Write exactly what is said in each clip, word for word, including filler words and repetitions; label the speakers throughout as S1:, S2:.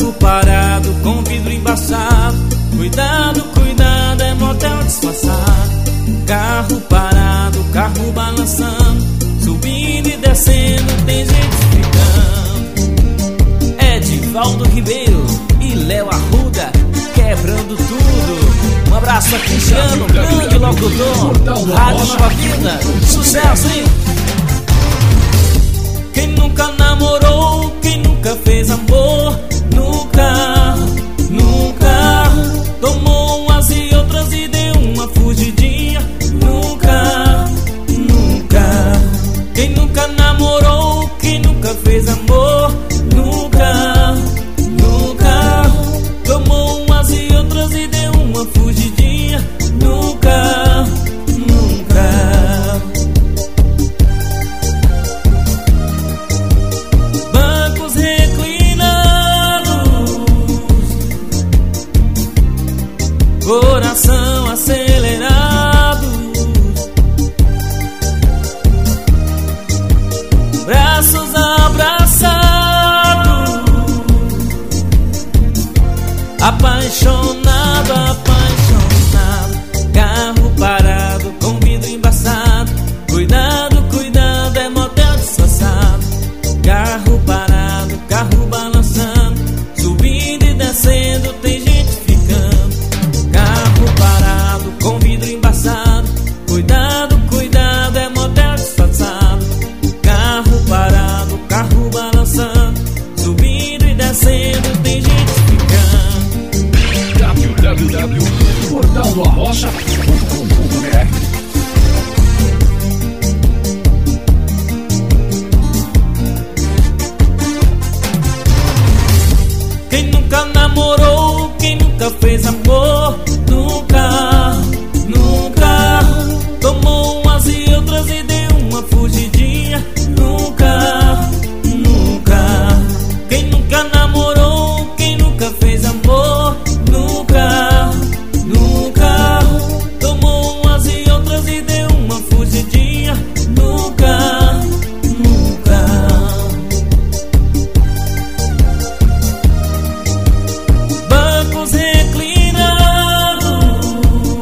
S1: Carro parado com vidro embaçado, cuidado, cuidado, é motel disfarçado. Carro parado, carro balançando, subindo e descendo, tem gente ficando. Edivaldo Ribeiro e Léo Arruda, quebrando tudo. Um abraço a Cristiano, grande locutor, Rádio Nova Vida, sucesso, hein? Quem nunca namorou, quem nunca fez amor, nunca, nunca tomou umas e outras e deu uma fugidinha, nunca, nunca. Quem nunca namorou, quem nunca fez amor, nunca, nunca tomou umas e outras e deu uma fugidinha, nunca, nunca. Bancos reclinados, coração acelerado, braços abraçados, apaixonado, apaixonado. Carro parado com vidro embaçado, cuidado, cuidado, é motel disfarçado. Carro parado, carro balançando, subindo e descendo, tem gente ficando. Carro parado com vidro embaçado, cuidado, cuidado, é motel disfarçado. Carro parado, carro balançando, subindo e descendo, tem gente ficando.
S2: w w w ponto portal do arrocha ponto com ponto b r.
S1: Quem nunca namorou, quem nunca fez amor, nunca, nunca tomou umas e outras e deu uma fugidinha, nunca, nunca. Quem nunca namorou, quem nunca fez amor, nunca, nunca tomou umas e outras e deu uma fugidinha, nunca, nunca. Bancos reclinados,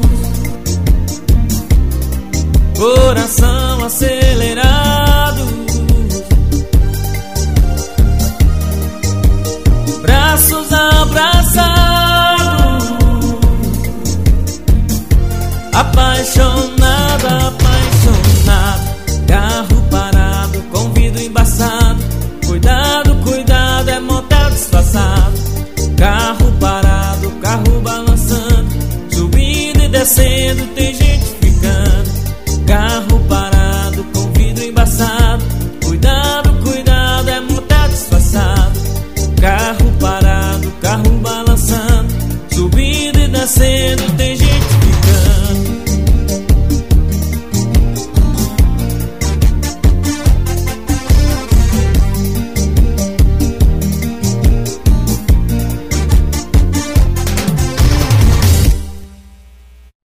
S1: coração acelerado, braços abraçados, apaixonado, apaixonado. Carro parado com vidro embaçado, cuidado, cuidado, é motel disfarçado. Carro parado, carro balançando, subindo e descendo, tem gente